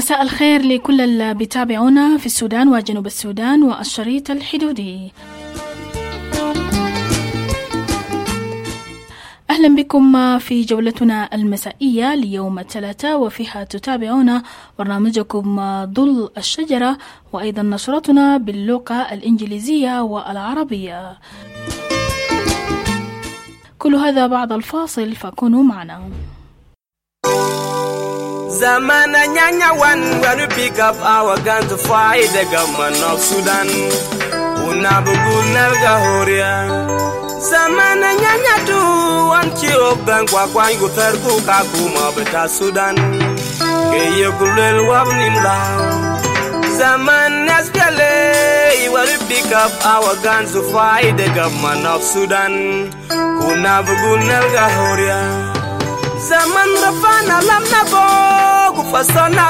مساء الخير لكل اللي بيتابعونا في السودان وجنوب السودان والشريط الحدودي. أهلا بكم في جولتنا المسائية ليوم الثلاثاء، وفيها تتابعون برنامجكم ظل الشجرة وأيضا نشرتنا باللغة الإنجليزية والعربية. كل هذا بعد الفاصل، فكونوا معنا. Zamana nyanya one when we pick up our gun to fight the government of Sudan. Unabugul nalga horia. Zamana nyanya two one chiro gang kwa kwa ngufer ku kakuma beta Sudan. Keye kulel wabnimla. Zaman nasgale when we pick up our guns to fight the government of Sudan. Unabugul nalga horia. Zaman rafana lamna bo fasalna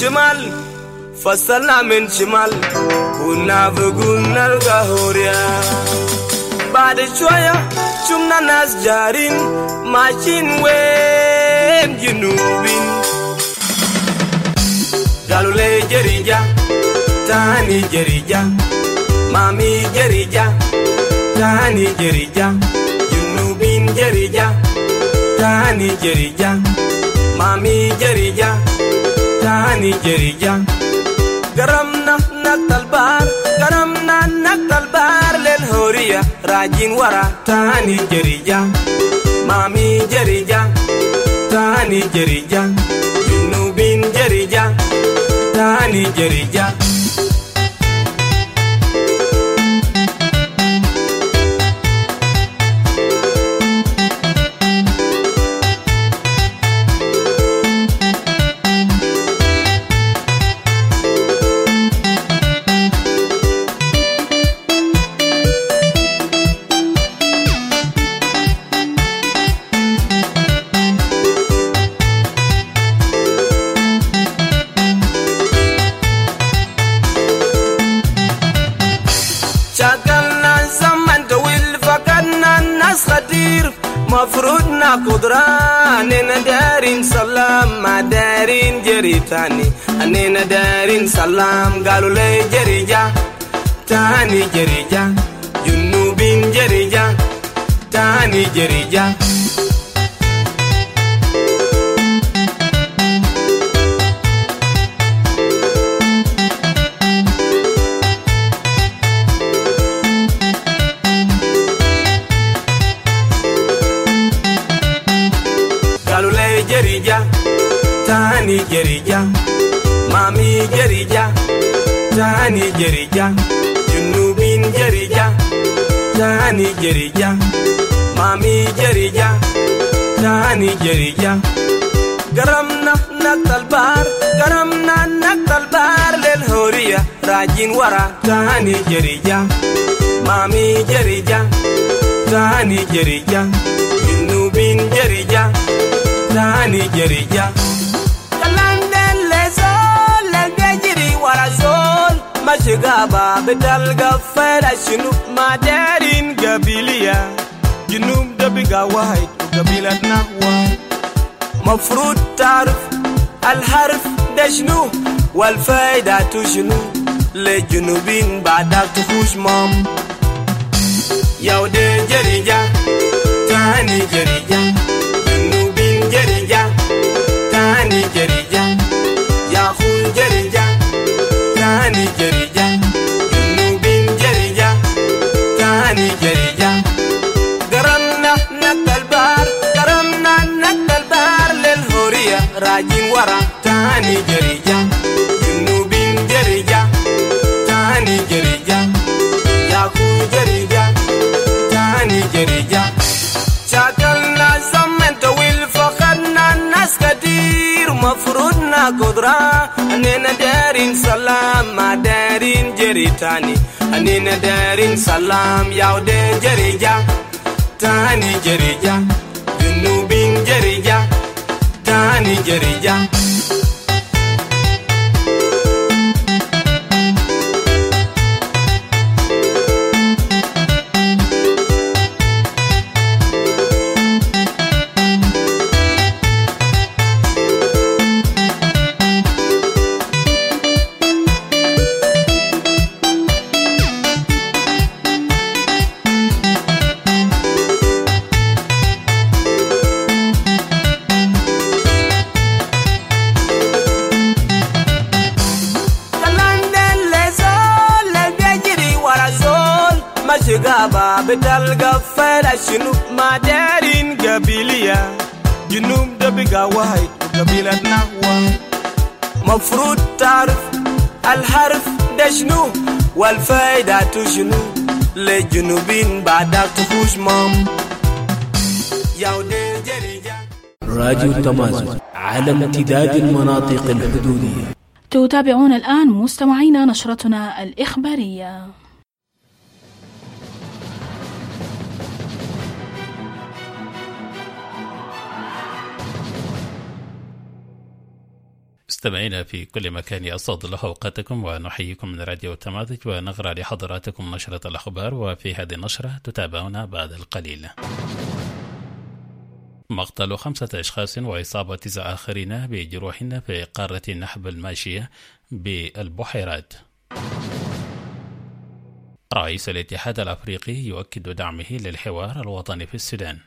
min shimal kuna bugunal gahoria bade choya chumna nas jarin machin wen jinubin galule jerija tani jerija mami jerija tani jerija jinubin jerija tani jerija mami jerija tani jerija garamna naktalbar lel horiya rajin wara tani jerija mami jerija tani jerija junubin jerija tani jerija مفروضنا قدران أننا دارين سلام ما دارين جريتاني أننا دارين سلام قالوا لي جريجا تاني جريجا جنوبين جريجا تاني جريجا tani jerija mami jerija tani jerija junubin jerija tani jerija mami jerija tani jerija garamna naktalbar lel horiya rajin wara tani jerija mami jerija tani jerija junubin jerija tani jerija mashigaba bedal gafara shinu madarin gabiliya junub da biga wahid gabilat nahwa mafrud tarif alharf da shinu wal faida tu shinu le junubin bada tuhush mom yaude jerija tani jerija junubin jerija tani jerija yakhun jerija tani jerija junubin jerija tani jerija garamna naktalbar lel horiya rajin wara tani jerija junubin jerija tani jerija yaku jerija tani jerija chakalna zamanta wil faqadna nas kadir mafrudna qudra anena darin salam ma darin jeritani anena darin salam yaude jerija tani jerija junubin jerija tani jerija بتلقى فلا شنو ما دارين قبيلية جنوب ده بقى واحد وقبيلة نحوة مفروض تعرف الحرف ده شنو والفايدة شنو للجنوبين بعدك تخوش مام راديو تمازن على امتداد المناطق الحدودية. تتابعون الآن مستمعينا نشرتنا الإخبارية. مستمعينا في كل مكان أسعد الله أوقاتكم ونحييكم من راديو تمازج ونقرأ لحضراتكم نشرة الأخبار. وفي هذه النشرة تتابعون بعد القليل مقتل 5 أشخاص وإصابة 9 آخرين بجروح في قارة النحب الماشية بالبحيرات. رئيس الاتحاد الأفريقي يؤكد دعمه للحوار الوطني في السودان.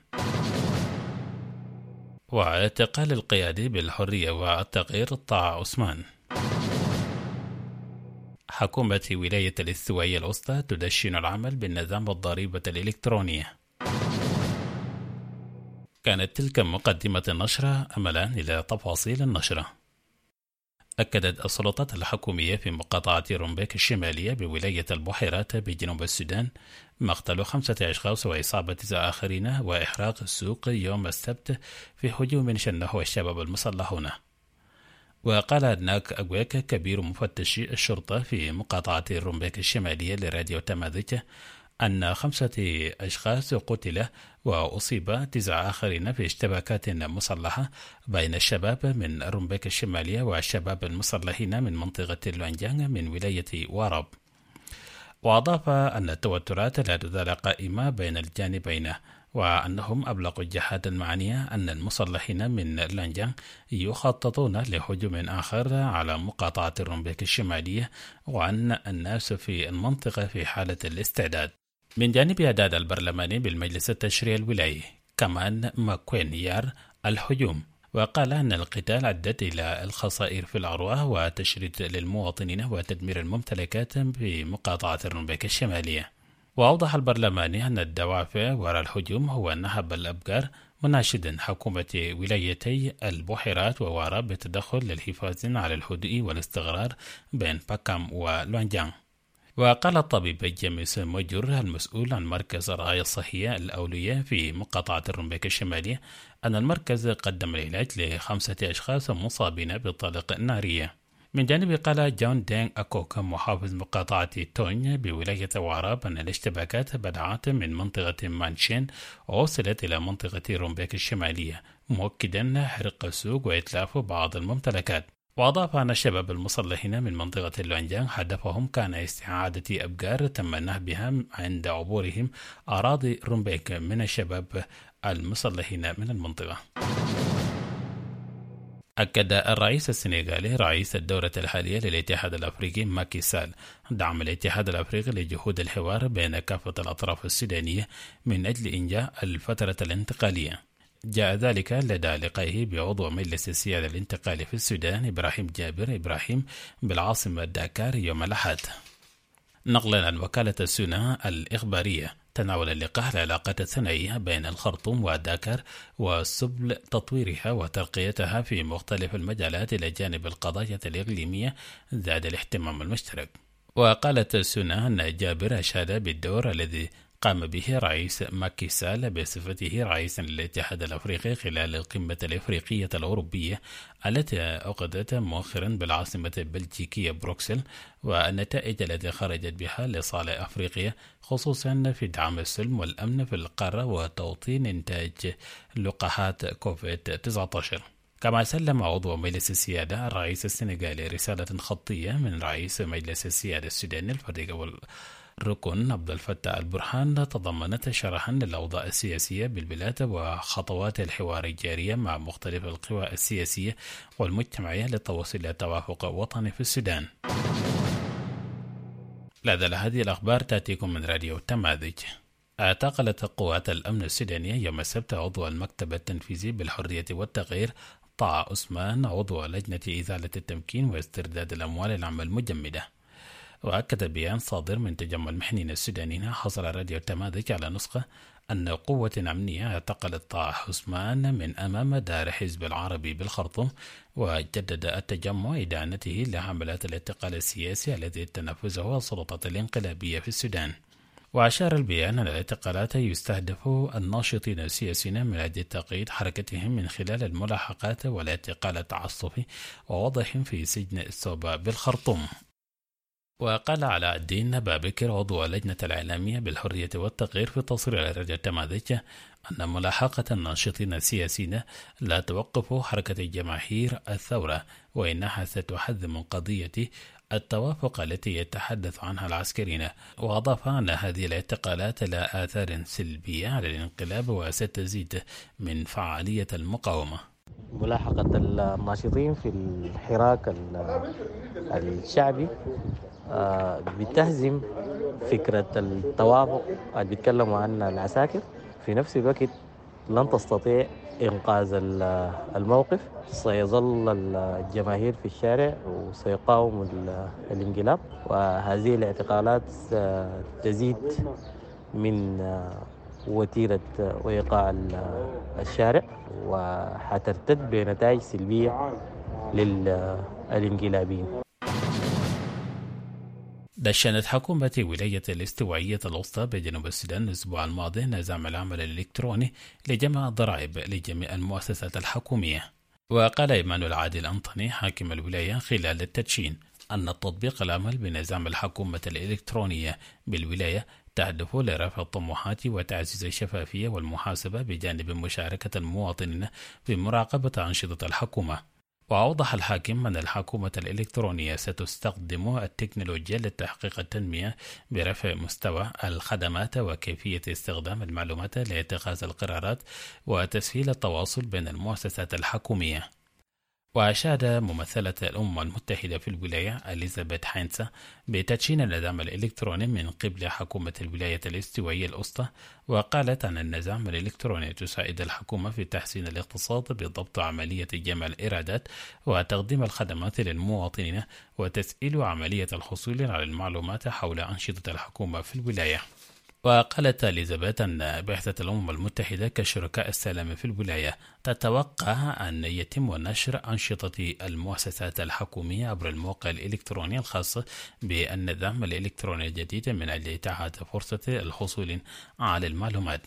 واعتقال القيادي بالحرية والتغيير طه عثمان. حكومة ولاية الاستوائية الوسطى تدشن العمل بالنظام الضريبة الإلكترونية. كانت تلك مقدمة النشرة. أملا إلى تفاصيل النشرة. أكدت السلطات الحكومية في مقاطعة رومبيك الشمالية بولاية البحيرات بجنوب السودان مقتل 5 أشخاص وإصابة 9 آخرين وإحراق السوق يوم السبت في هجوم شنه الشباب المسلحون. وقال ناك أغويك كبير مفتش الشرطة في مقاطعة رومبيك الشمالية لراديو تمازج أن 5 أشخاص قتل وأصيب 9 آخرين في اشتباكات مسلحة بين الشباب من رومبيك الشمالية والشباب المسلحين من منطقة اللوانجان من ولاية وارب. وأضاف أن التوترات لا تزال قائمة بين الجانبين وأنهم أبلغوا الجهات المعنية أن المسلحين من لانجان يخططون لهجوم آخر على مقاطعة رومبيك الشمالية وأن الناس في المنطقة في حالة الاستعداد. من جانب إعداد البرلماني بالمجلس التشريعي الولايي كمان ماكوين يار الهجوم وقال أن القتال عدت إلى الخسائر في الأرواح وتشريد للمواطنين وتدمير الممتلكات في مقاطعة رومبيك الشمالية. وأوضح البرلماني أن الدوافع وراء الهجوم هو نهب الأبقار مناشدا حكومة ولايتي البحيرات ووارب بالتدخل للحفاظ على الهدوء والاستقرار بين باكام ولوانجان. وقال الطبيب جيمس موجور المسؤول عن مركز الرعاية الصحية الأولية في مقاطعة رومبيك الشمالية أن المركز قدم العلاج ل5 أشخاص مصابين بطلق نارية. من جانب قال جون دينغ أكوك محافظ مقاطعة توني بولاية واراب أن الاشتباكات بدأت من منطقة مانشين ووصلت إلى منطقة رومبيك الشمالية مؤكدا حرق السوق وإتلاف بعض الممتلكات. وأضاف أن الشباب المسلحين من منطقة اللوانجان هدفهم كان استعادة أبقار تم نهبها عند عبورهم أراضي رومبيك من الشباب المسلحين من المنطقة. أكد الرئيس السنغالي رئيس الدورة الحالية للاتحاد الأفريقي ماكي سال دعم الاتحاد الأفريقي لجهود الحوار بين كافة الأطراف السودانية من أجل إنجاح الفترة الانتقالية. جاء ذلك لدى لقائه بعضو مجلس السيادة الانتقالي في السودان إبراهيم جابر إبراهيم بالعاصمة داكار يوم الأحد. نقلا عن وكالة السنة الإخبارية تناول اللقاء العلاقات الثنائية بين الخرطوم وداكار وسبل تطويرها وترقيتها في مختلف المجالات إلى جانب القضايا الإقليمية ذات الاهتمام المشترك. وقالت السنة أن جابر أشاد بالدور الذي قام به رئيس ماكي سال بصفته رئيسا للاتحاد الأفريقي خلال القمة الإفريقية الأوروبية التي عقدت مؤخرا بالعاصمة البلجيكية بروكسل والنتائج التي خرجت بها لصالح أفريقيا خصوصا في دعم السلم والأمن في القارة وتوطين إنتاج لقاحات كوفيد-19. كما سلم عضو مجلس السيادة الرئيس السنغالي رسالة خطية من رئيس مجلس السيادة السوداني الفريق ركن عبد الفتاح البرهان تضمنت شرحا للأوضاع السياسية بالبلاد وخطوات الحوار الجارية مع مختلف القوى السياسية والمجتمعية للتوصل إلى توافق وطني في السودان. لا زال هذه الأخبار تأتيكم من راديو تمازج. اعتقلت قوات الأمن السودانية يوم السبت عضو المكتب التنفيذي بالحرية والتغيير طه عثمان عضو لجنة إزالة التمكين واسترداد الأموال العامة المجمدة. وأكد بيان صادر من تجمع المحنين السودانيين حصل راديو التماذج على نسخة أن قوة أمنية اعتقلت طه حسمان من أمام دار حزب العربي بالخرطوم، وجدد التجمع إدانته لحملات الاعتقال السياسي الذي تنفذه السلطات الانقلابية في السودان. وأشار البيان أن الاعتقالات يستهدف الناشطين السياسيين من أجل تقييد حركتهم من خلال الملاحقات والاعتقال التعسفي ووضعهم في سجن السوبا بالخرطوم. وقال علاء الدين بابكر عضو اللجنة الإعلامية بالحرية والتغيير في تصريح على راديو التماذج أن ملاحقة الناشطين السياسيين لا توقف حركة جماهير الثورة، وإنها ستحد من قضية التوافق التي يتحدث عنها العسكريين. وأضاف أن هذه الاعتقالات لها آثار سلبية على الانقلاب وستزيد من فعالية المقاومة. ملاحقة الناشطين في الحراك الشعبي بتهزم فكرة التوافق اللي بيتكلموا عنها العساكر. في نفس الوقت لن تستطيع إنقاذ الموقف، سيظل الجماهير في الشارع وسيقاوم الانقلاب، وهذه الاعتقالات تزيد من وتيرة وإيقاع الشارع وحترتد بنتائج سلبية للانقلابيين. دشنت حكومة ولاية الاستوائية الوسطى بجنوب السودان الأسبوع الماضي نظام العمل الإلكتروني لجمع الضرائب لجميع المؤسسات الحكومية. وقال إيمانويل عادل أنطوني حاكم الولاية خلال التدشين أن التطبيق العمل بنظام الحكومة الإلكترونية بالولاية تهدف لرفع الطموحات وتعزيز الشفافية والمحاسبة بجانب مشاركة المواطنين في مراقبة أنشطة الحكومة. وأوضح الحاكم أن الحكومة الإلكترونية ستستخدم التكنولوجيا لتحقيق التنمية برفع مستوى الخدمات وكيفية استخدام المعلومات لاتخاذ القرارات وتسهيل التواصل بين المؤسسات الحكومية. وأشاد ممثلة الأمم المتحدة في الولاية إليزابيث هاينسا بتدشين النظام الإلكتروني من قبل حكومة الولاية الاستوائية الوسطى، وقالت أن النظام الإلكتروني تساعد الحكومة في تحسين الاقتصاد بضبط عملية جمع الإيرادات وتقديم الخدمات للمواطنين وتسهيل عملية الحصول على المعلومات حول أنشطة الحكومة في الولاية. وقالت إليزابيث أن بعثة الأمم المتحدة كشركاء السلام في الولاية تتوقع أن يتم نشر أنشطة المؤسسات الحكومية عبر الموقع الإلكتروني الخاص بالنظام الإلكتروني الجديد من أجل إتاحة فرصة الحصول على المعلومات.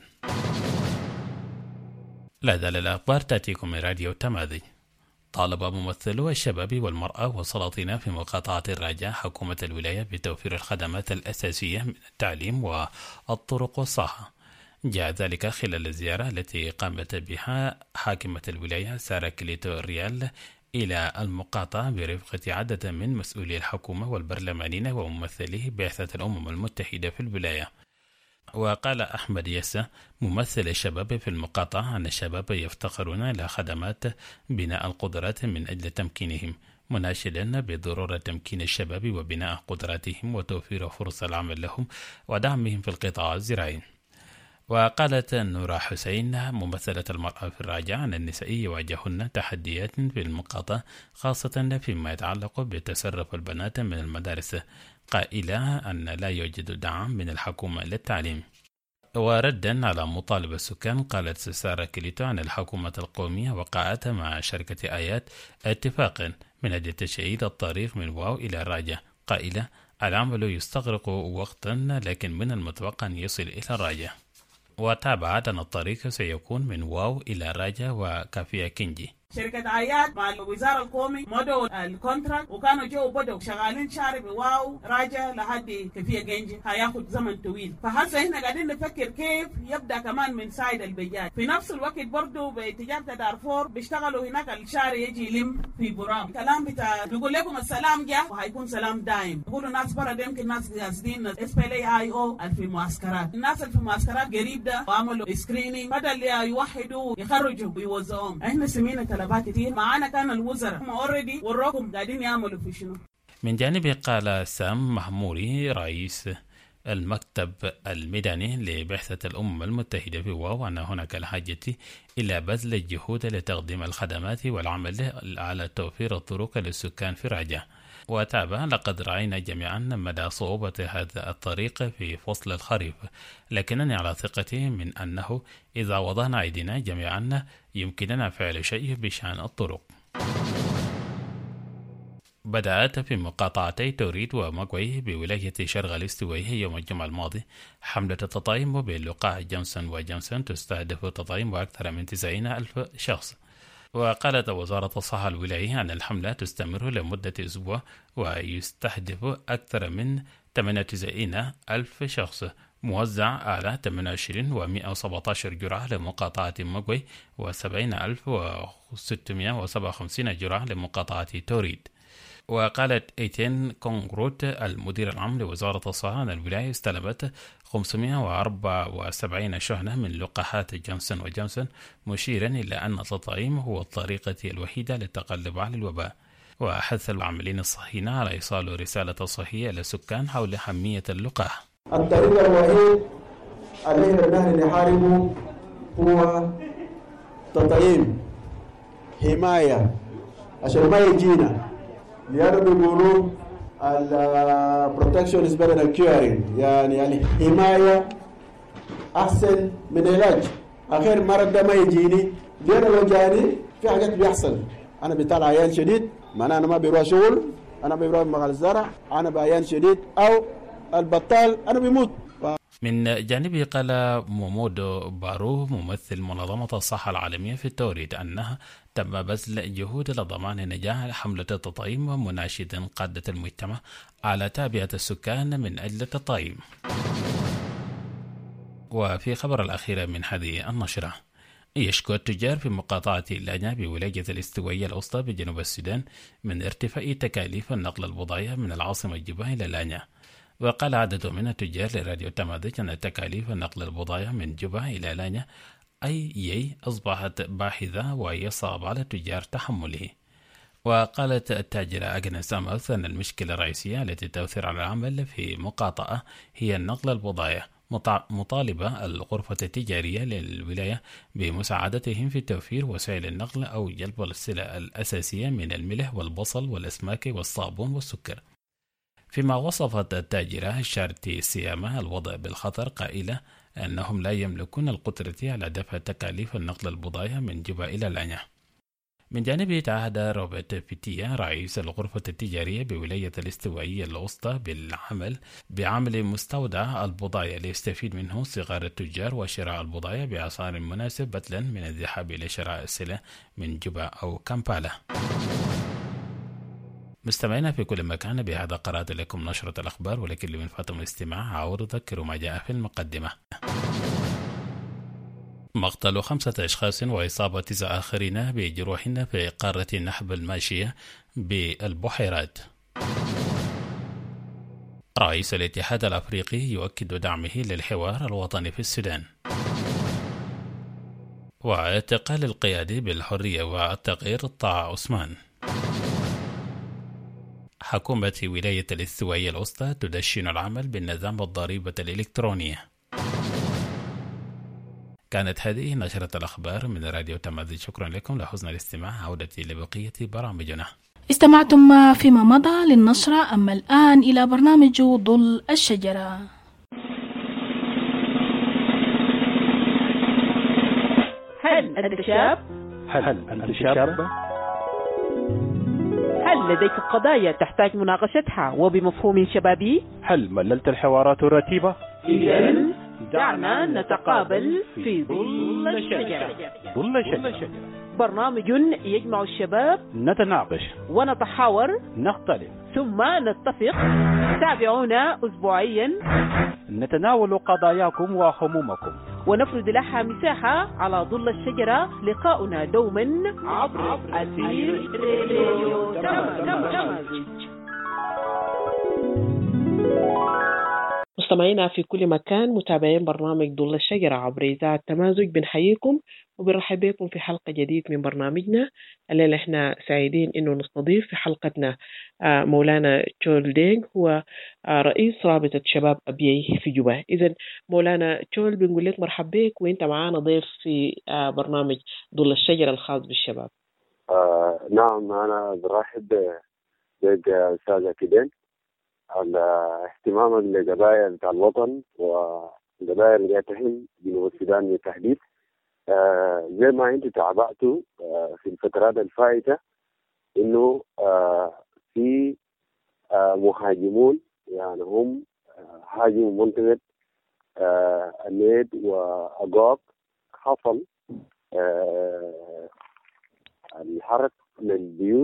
لا زال الأخبار تأتيكم من راديو التماذج. طالب ممثلو الشباب والمرأة والسلاطين في مقاطعة الراجة حكومة الولاية بتوفير الخدمات الأساسية من التعليم والطرق والصحة. جاء ذلك خلال الزيارة التي قامت بها حاكمة الولاية سارة كليتو ريال إلى المقاطعة برفقة عدد من مسؤولي الحكومة والبرلمانيين وممثلي بعثة الأمم المتحدة في الولاية. وقال أحمد يسا ممثل الشباب في المقاطعة أن الشباب يفتقرون إلى خدمات بناء القدرات من أجل تمكينهم، مناشدا بضرورة تمكين الشباب وبناء قدراتهم وتوفير فرص العمل لهم ودعمهم في القطاع الزراعي. وقالت نورا حسين ممثلة المرأة في الراجع أن النساء يواجهن تحديات في المقاطعة خاصة فيما يتعلق بتسرب البنات من المدارس، قائلة أن لا يوجد دعم من الحكومة للتعليم. وردا على مطالبة السكان قالت سارة كليتو أن الحكومة القومية وقعت مع شركة آيات اتفاقا من أجل تشييد الطريق من واو إلى راجة، قائلة العمل يستغرق وقتا لكن من المتوقع أن يصل إلى راجة. وتابعت أن الطريق سيكون من واو إلى راجة وكافيا كينجي. شركة آيات مع الوزارة القومي مضوا الكونتراكت وكانوا جو بدوا شغالين شهر بواو راجع لحد كيفية جنجي، هياخد زمن طويل. فهسه احنا قاعدين نفكر كيف يبدا كمان من سايد البيجات. في نفس الوقت برضه بتجارة دارفور بيشتغلوا هناك الشهر يجي يلم في برام. كلام بتاع بيقول لكم السلام جاء وهيكون سلام دايم. بيقولوا ناس برا يمكن ناس قاصدين SPLA-IO في المعسكرات. الناس اللي في المعسكرات قريب ده وعملوا سكرينينج بدل يوحدوا يخرجوا ويوزعوهم. احنا سمينا كتير معانا كان الوزراء هم اوريدي وراكم قاعدين يعملوا في شنو. من جانبه قال سام محموري رئيس المكتب الميداني لبعثة الأمم المتحدة في واو أن هناك الحاجة إلى بذل الجهود لتقديم الخدمات والعمل على توفير الطرق للسكان في راجة. وتابع: لقد رأينا جميعا مدى صعوبة هذا الطريق في فصل الخريف، لكنني على ثقة من أنه إذا وضعنا أيدينا جميعا يمكننا فعل شيء بشأن الطرق. بدأت في مقاطعتي توريد ومقوي بولاية شرق الاستوائي يوم الجمعة الماضي حملة التطعيم بلقاح جونسون وجونسون تستهدف تطعيم أكثر من 90,000 شخص. وقالت وزارة الصحة الولاية أن الحملة تستمر لمدة أسبوع ويستهدف أكثر من 98,000 شخص موزع على 28,117 جرعة لمقاطعة مقوي و70,657 جرعة لمقاطعة توريد. وقالت ايتين كونغروت المدير العام لوزارة الصحة أن الولاية استلمت 574 شحنة من لقاحات جونسون وجونسون، مشيرا إلى أن التطعيم هو الطريقة الوحيدة للتغلب على الوباء. وحث العاملين الصحيين على إيصال رسالة صحية إلى السكان حول أهمية اللقاح. الطريق الوحيد عليه نحن نحاربه هو تطعيم، حماية عشان ما يجينا، لأنه بيقولوا protection is better than curing، يعني الحماية أحسن من العلاج. آخر مرض ده ما يجيني، لأنه لو جاني في حاجات بيحصل. أنا بيطلع عيان شديد، معناه أنا ما بيروح شغل، أنا بيروح مغال الزرع، أنا بعيان شديد، أو البطال أنا بيموت. من جانبه قال مومودو بارو ممثل منظمة الصحة العالمية في التوريد أنها تم بذل جهود لضمان نجاح حملة التطعيم، مناشدا قادة المجتمع على تعبئة السكان من أجل التطعيم. وفي خبر الأخير من هذه النشرة: يشكو التجار في مقاطعة لانيا بولاية الاستوائية الوسطى بجنوب السودان من ارتفاع تكاليف النقل البضائع من العاصمة جوبا إلى لانيا. وقال عدد من التجار لراديو تمازج أن تكاليف نقل البضائع من جوبا إلى لانيا أصبحت باهظة ويصعب على التجار تحمله. وقالت التاجرة أغنس أموث أن المشكلة الرئيسية التي تؤثر على العمل في مقاطعة هي نقل البضائع، مطالبة الغرفة التجارية للولاية بمساعدتهم في توفير وسائل النقل أو جلب السلع الأساسية من الملح والبصل والأسماك والصابون والسكر. فيما وصفت التاجرة الشارتي سيامة الوضع بالخطر، قائلة أنهم لا يملكون القدرة على دفع تكاليف النقل البضائع من جوبا إلى لانيا. من جانبه تعهد روبرت بيتيا رئيس الغرفة التجارية بولاية الاستوائية الوسطى بعمل مستودع البضائع ليستفيد منه صغار التجار وشراء البضائع بأسعار مناسب بدلا من الذهاب إلى شراء السلع من جوبا أو كامبالا. مستمعينا في كل مكان، بهذا قرأت لكم نشرة الأخبار، ولكن لمن فاتم الاستماع أعود أذكر ما جاء في المقدمة. مقتل 5 أشخاص وإصابة 9 آخرين بجروح في قارة نحب الماشية بالبحيرات. رئيس الاتحاد الأفريقي يؤكد دعمه للحوار الوطني في السودان. واعتقال القيادي بالحرية والتغيير طه عثمان. حكومة ولاية الاستوائية الوسطى تدشن العمل بالنظام الضريبة الإلكترونية. كانت هذه نشرة الأخبار من راديو تمازج. شكرا لكم لحسن الاستماع. عودتي لبقية برامجنا. استمعتم فيما مضى للنشرة، أما الآن إلى برنامج ظل الشجرة. هل أنت شاب؟ هل أنت شابة؟ هل لديك قضايا تحتاج مناقشتها وبمفهوم شبابي؟ هل مللت الحوارات الرتيبة؟ إذن دعنا نتقابل في ظل الشجرة. ظل الشجرة برنامج يجمع الشباب، نتناقش ونتحاور، نختلف ثم نتفق. تابعونا أسبوعيا نتناول قضاياكم وهمومكم ونفرد لها مساحة على ظل الشجرة. لقاؤنا دوما عبر أثير راديو تمازج. مستمعينا في كل مكان، متابعين برنامج ظل الشجرة عبر إذاعة تمازج، بنحييكم وبنرحب بكم في حلقة جديدة من برنامجنا. الليلة احنا سعيدين انه نستضيف في حلقتنا مولانا تشول دينغ، هو رئيس رابطة شباب أبيي في جوبا. إذن مولانا تشول بنقول لك مرحب بك، وانت معانا ضيف في برنامج ظل الشجرة الخاص بالشباب. نعم، أنا برحب أستاذ كيدين على اهتمامك لقضايا بتاع الوطن وقضايا اللي تهم جنوب السودان بالتحديد. زي ما انتم تابعتوا في الفترات الفائتة انه في مهاجمون يعني هم هاجموا منطقة النيد وأقاق. حصل الحرق للبيوت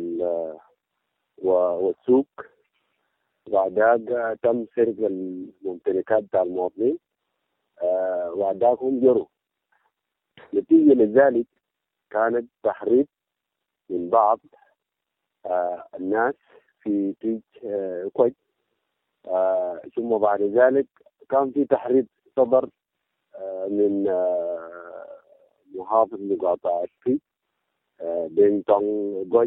والسوق، بعدها تم سرقة الممتلكات بتاع المواطنين، بعدها هم جروا. نتيجة لذلك كانت تحريض من بعض الناس في تيج كويت، ثم بعد ذلك كان في تحريض صدر من محافظ مقاطعة تيج بين تونغ جوج،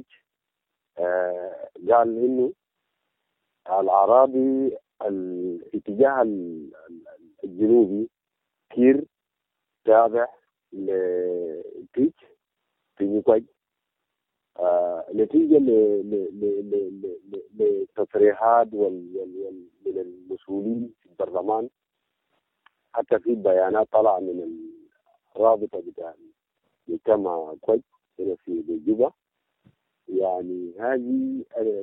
قال إنه الأراضي الاتجاه الجنوبي كير تابع لتيج في نيكويت، نتيجة لتصريحات من المسؤولين في البرلمان، حتى في بيانات طلع من الرابطة بتاع مجتمع كويت هنا في جوبا. يعني هذه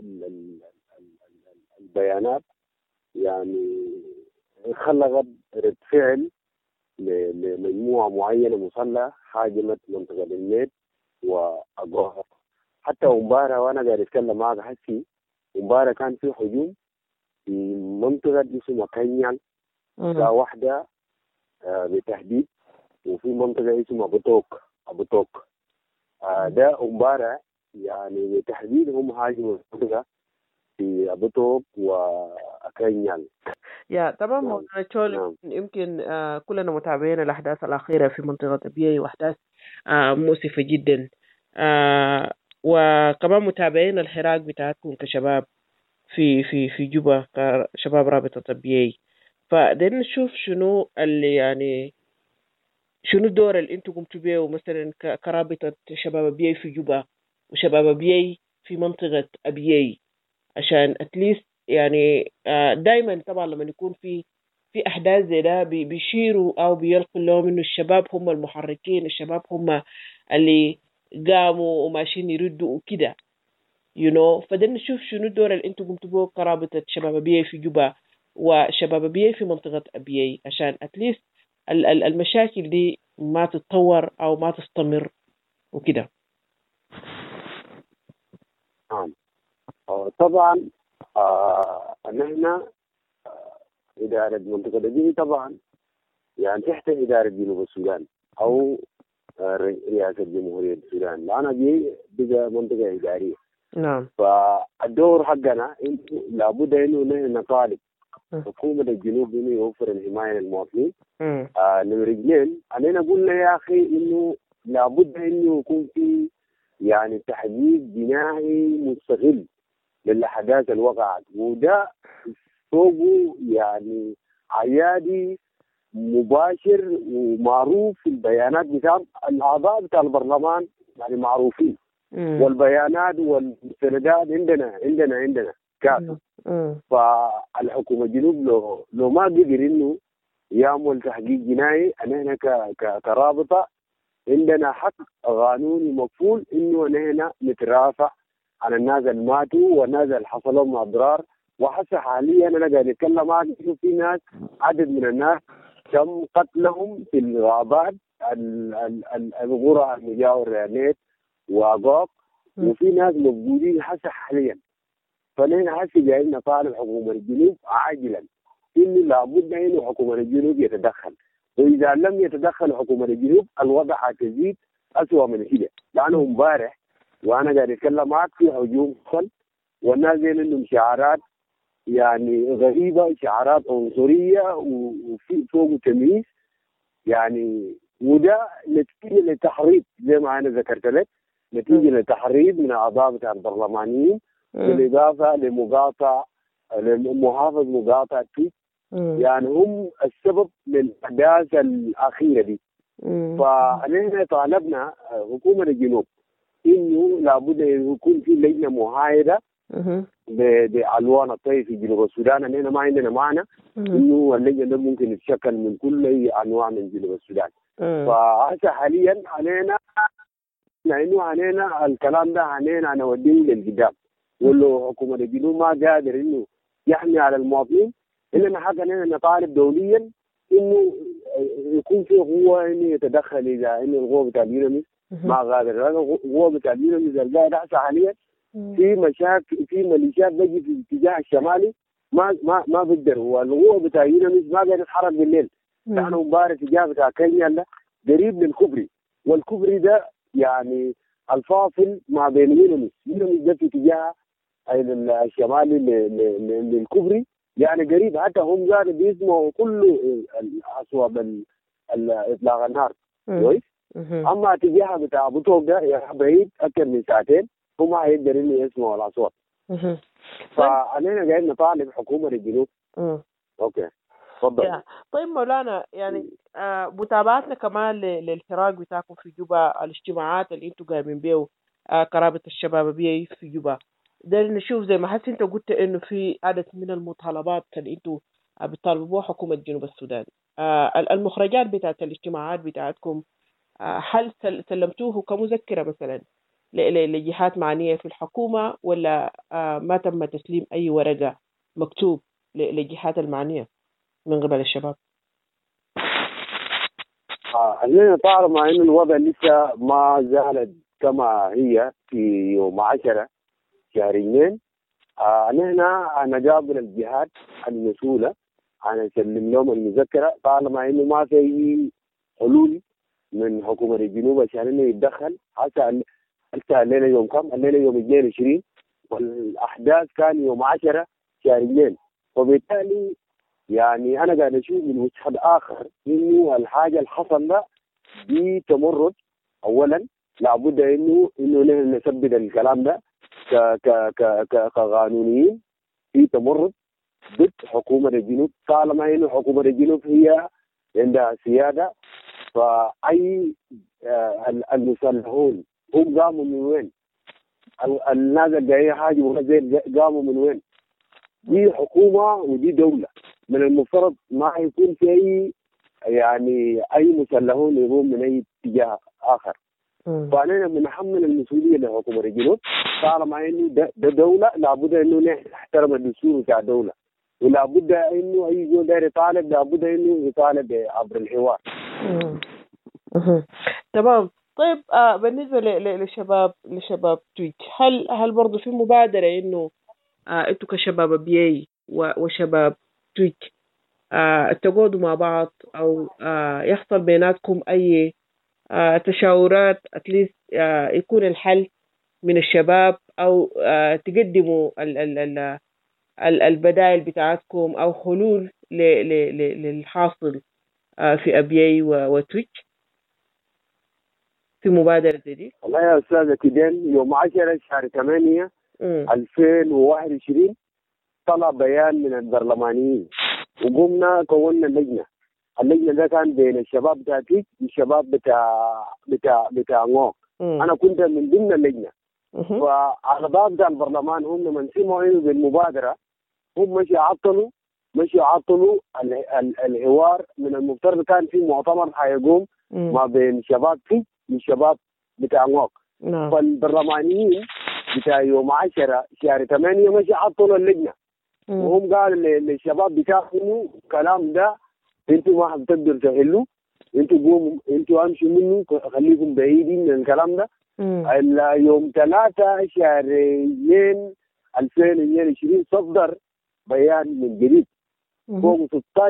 البيانات يعني خلقت رد فعل لمجموعة معينة مسلحة هاجمت منطقة النيد وأقاق. حتى امبارح وانا قاعد اتكلم معك حسي، امبارح كان في هجوم في منطقة اسمها كينيال ساعة واحدة بالتحديد، وفي منطقة اسمها أبوتوك. ده امبارح يعني بالتحديد هم هاجموا المنطقة في أبوتوك وكينيال. يا تمام. مولانا تشول، يمكن كلنا متابعين الأحداث الأخيرة في منطقة أبيي، وأحداث مؤسفة جدا، وكمان متابعين الحراك بتاعتكم كشباب في جوبا كشباب رابطة أبيي. فدين نشوف شنو اللي يعني شنو الدور اللي انتم قمتوا بيه مثلا كرابطة شباب أبيي في جوبا وشباب أبيي في منطقة أبيي، عشان اتليست يعني دائما طبعا لما يكون في احداث زي ده بيشيروا او بيلقوا لهم انه الشباب هم المحركين، الشباب هم اللي قاموا وماشيين يردوا وكده فده نشوف شنو الدور اللي انتم قمتوا به كرابطة شباب أبيي في جوبا وشباب أبيي في منطقة أبيي، عشان اتليست المشاكل دي ما تتطور او ما تستمر وكده. طبعا نحن إدارة منطقة دي طبعا يعني تحت إدارة جنوب السودان أو رئاسة جمهورية السودان، لأن دي بقى منطقة إدارية. نعم. فالدور حقنا لابد إنه نحن نطالب حكومة الجنوب إنه يوفر الحماية للمواطنين. نمرة 2 علينا قلنا يا أخي إنه لابد إنه يكون في يعني تحديد جنائي مستغل للأحداث الوقعت، وده فوقه يعني عيادي مباشر ومعروف في البيانات بتاع الأعضاء بتاع البرلمان، يعني معروفين. والبيانات والمستندات عندنا كافي. فالحكومة الجنوب لو ما قدر إنه يعمل تحقيق جنائي، أننا كرابطة عندنا حق قانوني مكفول إنه نحن نترافع عن الناس اللي ماتوا والناس اللي حصل لهم أضرار. وحتى حاليا أنا قاعد أتكلم معك إنه في ناس، عدد من الناس تم قتلهم في الغابات الغرة المجاورة نيت وأقاق، وفي ناس موجودين حتى حاليا. فنحن حتى جايين نطالب حكومة الجنوب عاجلا إنه لابد إنه حكومة الجنوب يتدخل، وإذا لم يتدخل حكومة الجنوب الوضع حتزيد أسوأ من كده. لأنه امبارح وأنا قاعد أتكلم معك في هجوم حصل، والناس دي عندهم شعارات يعني غريبة، شعارات عنصرية وفي فوق تمييز يعني، وده نتيجة لتحريض زي ما أنا ذكرت لك، نتيجة لتحريض من أعضاء بتاع البرلمانيين، بالإضافة لمحافظ مقاطعة تيج. يعني هم السبب للأحداث الأخيرة دي. فنحن طالبنا حكومة الجنوب إنه لابد أن يكون في لجنة محايدة بألوان الطي في جنوب السودان. أننا ما عندنا معنى إنه اللجنة ده ممكن يتشكل من كل أي أنواع من جنوب السودان. فهسه حاليا علينا الكلام ده علينا نوديه للقدام، ولو حكومة الجنوب ما قادر إنه يحمي على المواطنين، إننا حقا إننا نطالب دوليا إنه يكون في قوة إنه يتدخل إذا إنه القوة بتاع اليونانيس ما قادر. القوة بتاع اليونانيس القاعدة هسه حاليا في مشاكل، في ميليشيات بيجي في الاتجاه الشمالي ما بيقدر، والقوة بتاع اليونانيس ما قادر يتحرك بالليل. نحن مبارك اتجاه بتاع كينيا ده قريب للكوبري، والكوبري ده يعني الفاصل ما بين يونانيس ده في اتجاه الشمالي للكوبري، يعني قريب. حتى هم قالوا بيسمعوا كل اصوات اطلاق النار كويس. اما اتجاه بتاع بطوق ده بعيد اكثر من ساعتين، هم ما هيقدروا انه يسمعوا الاصوات. فعلينا قاعدين نطالب حكومه الجنوب. اوكي تفضل. طيب مولانا، يعني متابعتنا كمان للحراك بتاعكم في جوبا، الاجتماعات اللي انتم قايمين بيه قرابه الشبابيه في جوبا، ده نشوف زي ما حسي انت قلت انه في عدد من المطالبات اللي انتم بتطالبوها حكومه جنوب السودان. المخرجات بتاعت الاجتماعات بتاعتكم هل سلمتوه كمذكره مثلا لجهات معنيه في الحكومه، ولا ما تم تسليم اي ورقه مكتوب لجهات المعنيه من قبل الشباب؟ خلينا نتعرف مع انه الوضع لسه ما زالت كما هي في يوم 10 شهر 2. نحن نقابل الجهات المسؤوله نسلم لهم المذكره طالما انه ما في حلول من حكومه الجنوب عشان انه يتدخل. حتى الليله يوم كم؟ الليله يوم 22 والاحداث كان يوم 10 شهر 2. وبالتالي يعني انا قاعد اشوف من وجهه اخر انه الحاجه اللي حصل ده دي تمرد. اولا لابد انه نحن نثبت الكلام ده كقانونيين في تمرد ضد حكومه الجنوب، طالما انه حكومه الجنوب هي عندها سياده. فاي المسلحون هم قاموا من وين؟ الناس اللي جايه حاجه زي قاموا من وين؟ دي حكومه ودي دوله، من المفترض ما يكون في اي مسلحون يقوم من اي اتجاه اخر. فعلينا بنحمل المسؤوليه لحكومه الجنوب طالما انه ده دوله، لابد انه نحترم الدستور بتاع الدوله، ولابد انه اي زول داير يطالب لابد انه يطالب عبر الحوار. تمام. طيب بالنسبه لشباب تويت، هل برضه في مبادره انه انتوا كشباب بيي وشباب تويت تقعدوا مع بعض او يحصل بيناتكم اي تشاورات اتليست يكون الحل من الشباب، او تقدموا البدائل بتاعتكم او حلول للحاصل في ابيي وتويتش في مبادرة دي؟ والله يا استاذ كيدين يوم 10 شهر 8 2021 طلع بيان من البرلمانيين وقمنا كونا لجنه. اللجنه ده كان بين الشباب بتاع تويتش والشباب بتاع غوك. انا كنت من ضمن اللجنه. فعلى باب البرلمان هم من سمعوا بالمبادره هم مشي عطلوا الحوار. من المفترض كان في مؤتمر حيقوم ما بين شباب تويتش والشباب بتاع غوك. فالبرلمانيين بتاع يوم 10 شهر 8 مشي عطلوا اللجنه. وهم قالوا للشباب بتاعهم الكلام ده انتوا ما حتقدروا تحلوا، انتوا قوموا، انتوا امشوا منه، خليكم بعيدين من الكلام ده. يوم 3 شهر 2 2022 صدر بيان من جديد فوق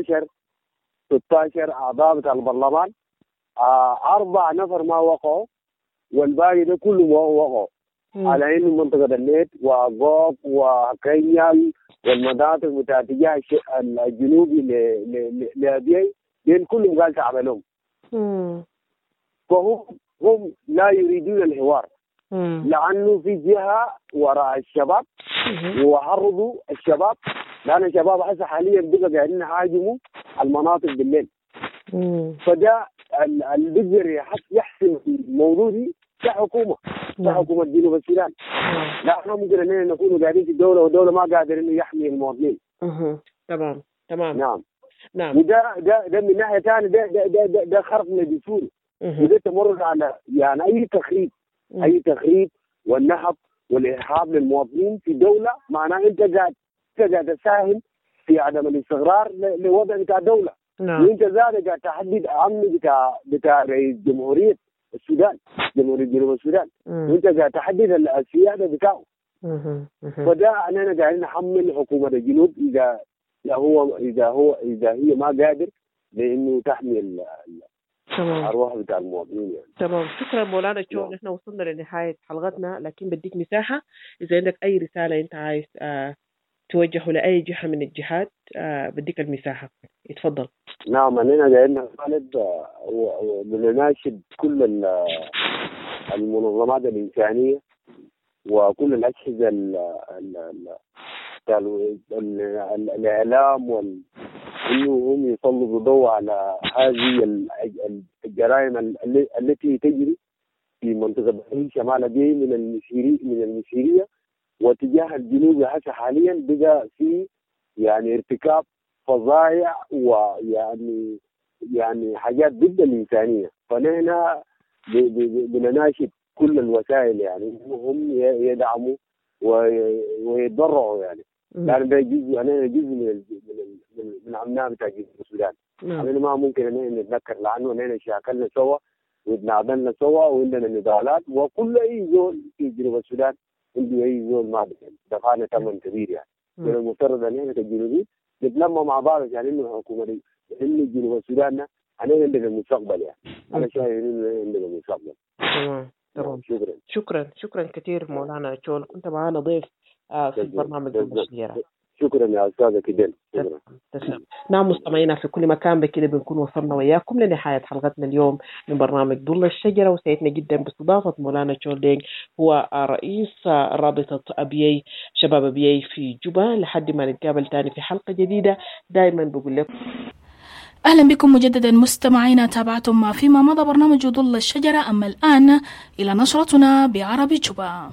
16 اعضاء بتاع البرلمان، 4 نفر ما وقعوا والباقي ده كله ما وقعوا على انه منطقه النيت وغوك وكينيال والمناطق بتاع اتجاه الجنوبي لابيي دين كلهم قال تعملهم. فهم لا يريدون الحوار لانه في جهه وراء الشباب وعرضوا الشباب، لان الشباب هسه حاليا بقى قاعدين يهاجموا المناطق بالليل. فده اللي بيقدر يحسم الموضوع دي كحكومة كحكومة جنوب السودان. لا احنا ممكن اننا نكون قاعدين في الدولة والدولة ما قادر انه يحمي المواطنين. تمام. نعم. وده من ناحية ثانية ده خرق للدستور. وده تمرد على يعني أي تخريب والنهب والإرهاب للمواطنين في الدولة. معناه أنت قاعد تساهم في عدم الاستقرار لوضع بتاع الدولة. وأنت ذلك قاعد تحدد أمن بتاع رئيس جمهورية السودان، جمهورية جنوب السودان. وأنت قاعد تحدد السيادة بتاعه. فده أننا قاعدين نحمل حكومة الجنوب إذا هي ما قادر لأنه تحمي الأرواح بتاع المواطنين يعني. تمام. شكرا مولانا تشول. نحن وصلنا لنهاية حلقتنا، لكن بديك مساحة إذا عندك أي رسالة أنت عايز توجهه لأي جهة من الجهات، بديك المساحة، يتفضل. نعم، أننا قاعدين نطالب ونناشد كل المنظمات الإنسانية وكل الأجهزة الإعلام إنهم يسلطوا الضوء على هذه الجرائم التي تجري في منطقة شمال أبيي من المسيرية واتجاه الجنوب. هسه حاليا بقى في يعني ارتكاب فظائع ويعني حاجات ضد الإنسانية. فنحن بنناشد كل الوسائل يعني هم يدعموا ويتضرعوا يعني. لأن ده جزء من أبناء بتاع جنوب السودان. يعني ما ممكن أن نتذكر لأنه أننا شاكلنا سوا وتناضلنا سوا وعندنا نضالات، وكل أي زول في جنوب السودان عنده أي زول ما دفعنا ثمن كبير يعني. من المفترض أننا كجنوبيين نتلمى مع بعض يعني إنه حكومة إنه جنوب السودان أنا عندنا المستقبل يعني. أنا شايف إنه عندنا المستقبل. تمام. شكرا كثير مولانا تشول، كنت معنا ضيف في البرنامج المشيرة. شكرا يا أستاذ كدل. تسلم. نعم مستمعينا في كل مكان، بكده بنكون وصلنا وياكم لنهاية حلقتنا اليوم من برنامج ضل الشجرة، وسعدنا جدا باستضافة مولانا تشول دينغ، هو رئيس رابطة أبيي شباب أبيي في جوبا. لحد ما نتقابل تاني في حلقة جديدة دائما بقول لكم أهلا بكم مجددا مستمعينا. تابعتم ما فيما مضى برنامج ضل الشجرة، أما الآن إلى نشرتنا بعربي جوبا.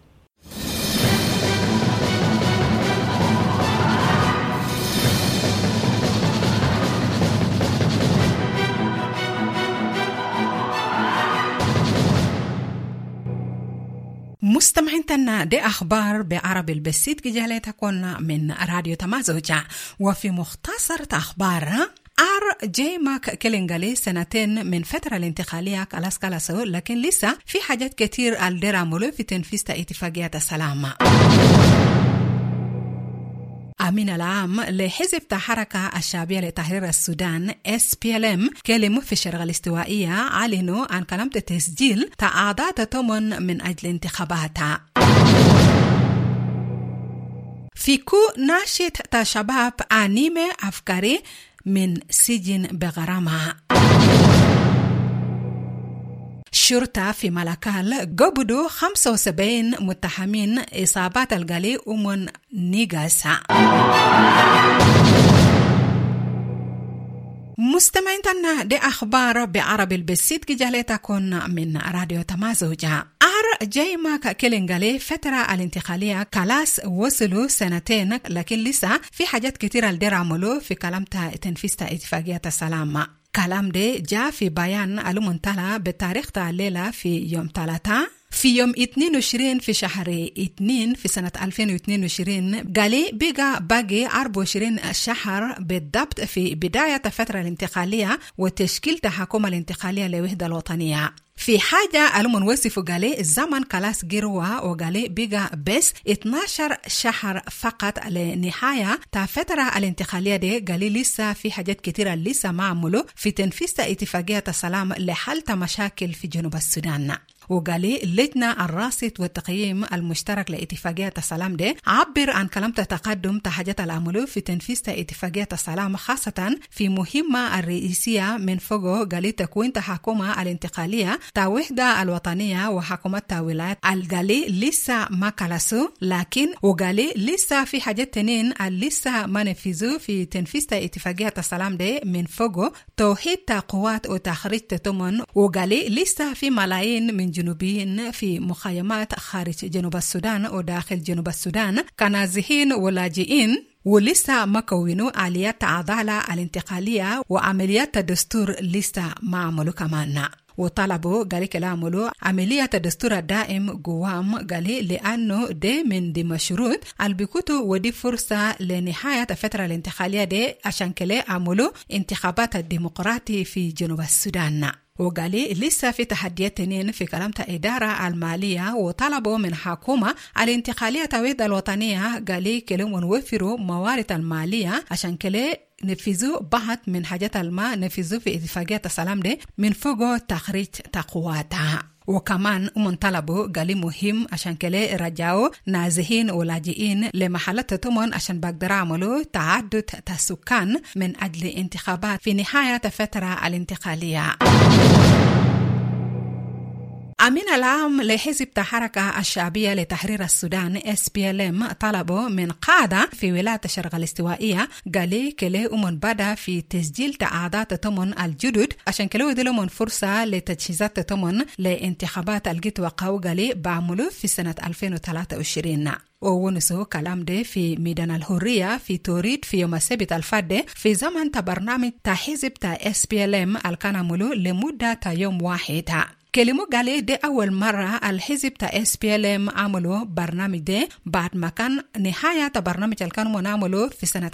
مستمعين تنا دي أخبار بعربي البسيط جالي تكون من راديو تمازوجة. وفي مختصر أخبار جي ماك كيلينغالي سنتين من فترة الانتقالية كالاسكالاسو، لكن لسه في حاجات كتير الدرامولو في تنفيذ اتفاقيات السلام. أمين العام لحزب حركة الشعبية لتحرير السودان SPLM كلموا في الشرق الاستوائية أعلنوا عن كلمة تسجيل أعضاء تمن من أجل انتخاباتها. فيكو ناشط شباب أنيمة أفكاري من سجن بغرامة. شرطة في ملكال قبضوا 75 متهمين إصابات الغالي ومن نيغاسا. مستمعين تنا دي أخبار بعربي البسيط جالي تكون من راديو تمازوجة. جاي ماك كيلينغالي فترة الانتقالية كلاس وصلوا سنتين، لكن لسه في حاجات كتير الدير عملوا في كلامتا تنفيذ اتفاقية السلام. كلام ده جاء في بيان المنتلى بتاريخ الليلة في يوم 3 في يوم 22 في شهر 2 في سنة 2022. قالي بقى باقي 24 شهر بالضبط في بداية فترة الانتقالية وتشكيل الحكومة الانتقالية للوحدة الوطنية. في حاجة المنوصف قالي الزمن كلاس جيروا وقالي بقى بس 12 شهر فقط لنهاية فترة الانتقالية دي. قالي لسه في حاجات كتيرة لسه ما عملوا في تنفيذ اتفاقية السلام لحل مشاكل في جنوب السودان. وقالي اللجنة الراصد والتقييم المشترك لاتفاقية السلام دي عبر عن كلام تقدم حاجات العمل في تنفيذ اتفاقية السلام، خاصة في مهمة الرئيسية من فوقه. قالي تكوين حكومة الانتقالية وحدة الوطنية وحكومة ولايات. قالي لسه ما كلاسو، لكن وقالي لسه في حاجات تنين لسه ما نفذوا في تنفيذ اتفاقية السلام دي من فوقه، توحيد قوات وتخريج تمن. وقالي لسه في ملايين من جنوبيين في مخيمات خارج جنوب السودان وداخل جنوب السودان كنازحين ولاجئين، ولسه ما كونوا آليات عدالة الانتقالية وعمليات الدستور لسه ما عملوا كمان. وطلبوا قالي كلامه عملية الدستور الدائم قوام قالي لأنه دي من دي مشروط البيكوتو ودي فرصة لنهاية الفترة الانتقالية دي عشان كلا عملوا انتخابات الديمقراطي في جنوب السودان. وقالي لسه في تحديات تنين في كلامة إدارة المالية، وطلبوا من حكومة الانتقالية تويد الوطنية قالي كلهم نوفروا موارد المالية عشان كلا نفذوا بعض من حاجات الماء نفذوا في اتفاقية السلام دي من فوق تخريج تقواتها. وكمان طلبوا قالي مهم عشان كلا رجعوا نازحين ولاجئين لمحلات تمن عشان بقدر عملوا تعدد السكان من أجل انتخابات في نهاية الفترة الانتقالية. أمين العام لحزب الحركة الشعبية لتحرير السودان SPLM طلبوا من قادة في ولاية الشرق الاستوائية قالي كلي بدا في تسجيل أعضاء تمن الجدد عشان كلو يدلوا فرصة لتجهيزات تمن لانتخابات الجيت وقاو قالي بعملوا في سنة 2023. وونسو كلام ده في ميدان الحرية في توريد في يوم السبت الفات في زمن برنامج حزب SPLM الكانمولو لمدة يوم واحد. كلمة قالي دي أول مرة الحزب SPLM عملوا برنامج ده بعد ما كان نهاية برنامج الكانمون عملوا في سنة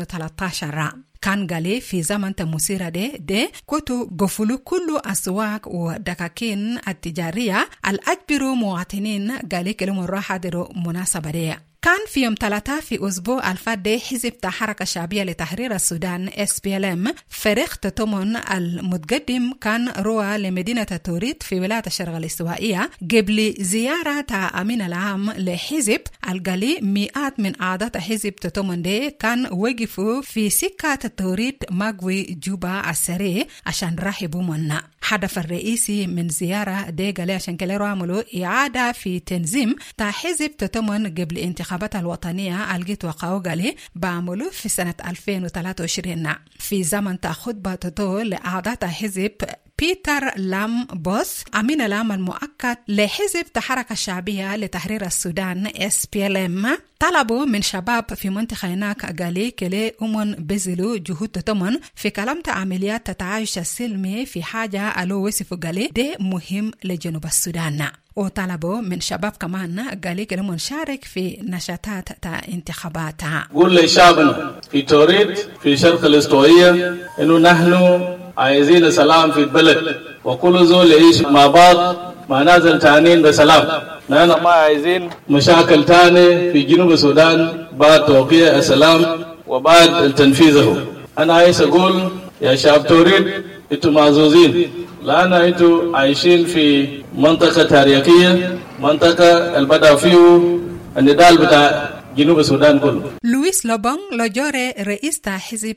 2013. كان قالي في زمن تمسيرة ده كنتوا قفلوا كل أسواق ودكاكين التجارية الأجبروا مواطنين قالي كلمة راحة دروا مناسبة دي. كان في يوم 3 في أسبوع الفات حزب الحركة الشعبية لتحرير السودان SPLM فريق تمن المتقدم كان روى لمدينة توريد في ولاية الشرق الاستوائية قبل زيارة أمين العام لحزب القالي مئات من أعضاء حزب تمن دي كان وقفوا في سكة توريد مقوي جوبا السري عشان رحبوا منا. هدف الرئيسي من زيارة دي قالي عشان كلا عملوا إعادة في تنظيم حزب تمن قبل الانتخابات الوطنية الجيت وقاو قالي بعملوا في سنة 2023 في زمن خطبة تطول لأعضاء حزب بيتر لام بوس أمين العام المؤقت لحزب الحركة الشعبية لتحرير السودان SPLM طلبوا من شباب في منطقة هناك قالي كلي بذلوا جهود تمن في كلامة عمليات التعايش السلمي في حاجة ألو وصفوا قالي دي مهم لجنوب السودان. وطلبوا من شباب كمان قالي كلهم نشارك في نشاطات انتخابات. قول لشعبنا في توريد في شرق الاستوائية إنه نحن عايزين سلام في البلد وكل زول يعيش مع بعض ما نازل تانين بسلام. نحن ما عايزين مشاكل تاني في جنوب السودان بعد توقيع السلام وبعد تنفيذه. أنا عايز أقول يا شعب توريد انتوا معزوزين لأن انتوا عايشين في منطقة تاريخية، منطقة البدأ فيه النضال بتاع جنوب السودان كله. لويس لوبون لجوري رئيس حزب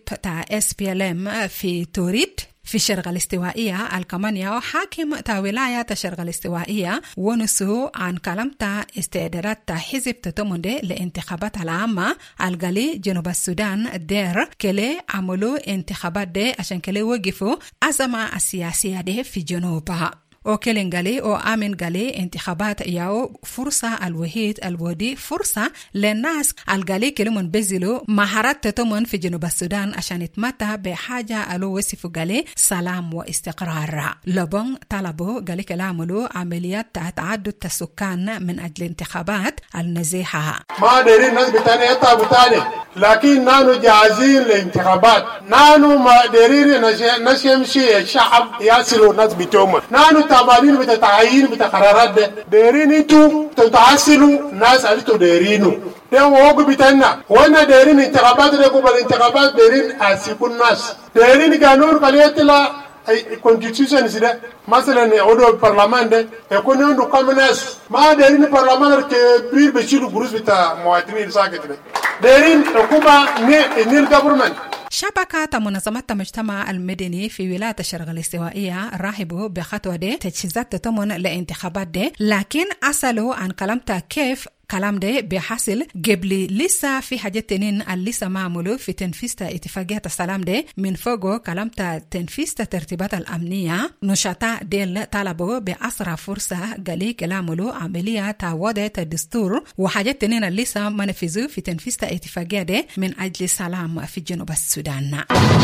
SPLM في توريد في الشرق الاستوائية الكمانية وحاكم ولاية الشرق الاستوائية ونسو عن كلامة استعدادات حزب تتمن دي لانتخابات العامة القالي جنوب السودان دير كلي عملوا انتخابات دي عشان كلي وقفوا أزمة السياسية دي في جنوبها. وكلين قالي وآمن قالي انتخابات ياو فرصة الوحيد الودي فرصة للناس القالي كلمون بزلو مهارات تتمن في جنوب السودان عشان يتمتع بحاجة ألو وصفوا قالي سلام واستقرار. لبون طلبوا قالي كلاملو عمليات تعدد السكان من أجل انتخابات النزيحة. ما دارين الناس بتاني يطلع بتاني لكن نانو جاهزين للانتخابات. نانو ما دارين نشمشي الشعب يصلوا الناس بتومن. نانو تابعين بتتعيين بتقرارات دارين انتو تتعسلوا ناس انتو دارينو ده وقو بتاعنا وانا دارين انتخابات رقوب الانتخابات دارين اسيبوا الناس دارين قانون قليات لا constitution سيدا مثلا يعودوا البرلمان ده يكون عنده كم ناس ما دارين البرلمان كبير بيشيلوا قروش بتاع مواطنين ساكت ده دارين حكومة نيل government. شبكة منظمات المجتمع المدني في ولاية الشرق الاستوائية راهبوا بخطوة دي تجهيزات تتمن لانتخابات دي لكن أسألوا عن كلامتا كيف كلام ده بيحصل قبل لسه في حاجات تنين اللي لسه معمولوا في تنفيذ اتفاقيات السلام ده من فوقه كلام تنفيذ ترتيبات الأمنية. نشطاء ديل طلبوا بأسرع فرصة قالي كلامولو عملية وضع الدستور وحاجات تنين اللي لسه ما نفذوا في تنفيذ اتفاقيات ده من أجل السلام في جنوب السودان.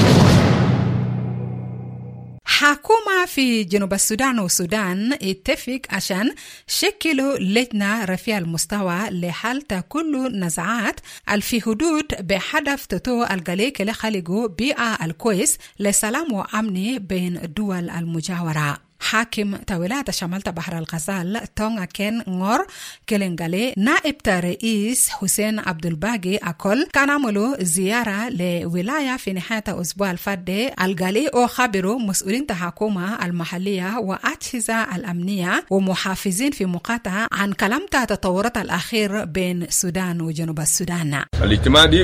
حكومة في جنوب السودان والسودان اتفق عشان شكلوا لجنة رفيع المستوى لحل كل نزاعات في حدود بهدف تطو القليق لخلقوا بيئة الكويس لسلام وأمن بين الدول المجاورة. حاكم تولاة شمال بحر الغزال تونغا كين غور كيلنغالي نائب رئيس حسين عبد الباقي أكل كان عملوا زيارة لولاية في نهاية الأسبوع الفادي الغالي وخبروا مسؤولين الحكومة المحلية وأجهزة الأمنية ومحافظين في مقاطعة عن كلام التطورات الأخير بين السودان وجنوب السودان. الاجتماع دي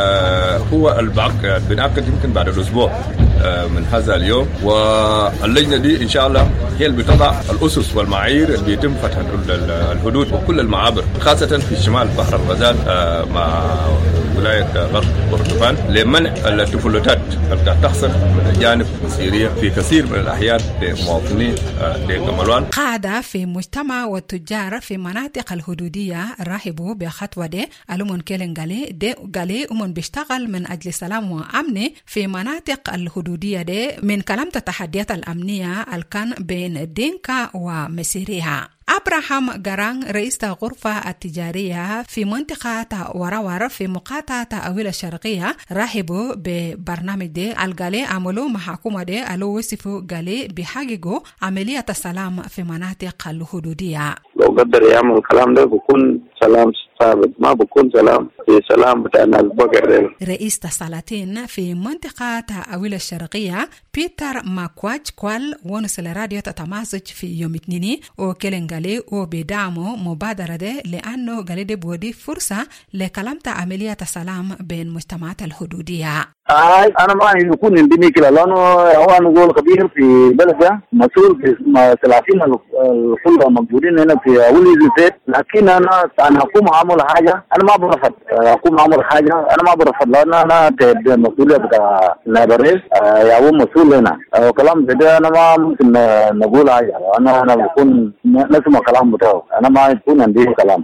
هو بنعقد يمكن بعد الأسبوع من هذا اليوم، واللجنة دي إن شاء الله هي اللي بتضع الأسس والمعايير اللي يتم فتح الحدود وكل المعابر خاصة في شمال بحر الغزال مع ولاية غرب كردفان لمنع التفلتات التي تحصل من الجانب السيرية في كثير من الأحيان لمواطنين لكمالوان. قاعدة في مجتمع والتجار في مناطق الحدودية رحبوا بخطوة دي ألومون كيلنغالي قالي أمون بيشتغل من أجل سلام وأمن في مناطق الحدودية دي من كلام التحديات الأمنية الكان بين دينكا ومسيريها. أبراهام غران رئيس الغرفة التجارية في منطقة وراور في مقاطعة أويل الشرقية رحبوا ببرنامج دي الغالي عملوا مع حكومة دي ألو وصفوا غالي بحققوا عملية السلام في مناطق الحدودية. لو قدر يعمل الكلام ده بكون سلام ثابت، ما بكون سلام في سلام بتاع الناس بقر. رئيس السلاطين في منطقة أويل الشرقية بيتر ماكواج كوال ونسل راديو تتمازج في يوم اثنين وكيلنغالي وبيدعموا مبادرة ده لأنه قال دي بودي فرصة لكلام عملية السلام بين مجتمعات الحدودية. أنا ما يكون عندي كلا لأنه هو نقول كبير في بلده مسؤول في 30 الخلة موجودين هنا في أولي زيت، لكن أنا أقوم أعمل حاجة أنا ما برفض، أقوم أعمل حاجة أنا ما برفض لأن أنا مسؤولية بتاع الرئيس يا مسؤول هنا وكلام ده أنا ما ممكن نقول حاجة، أنا بكون نسمع كلام بتاعه، أنا ما يكون عندي كلام.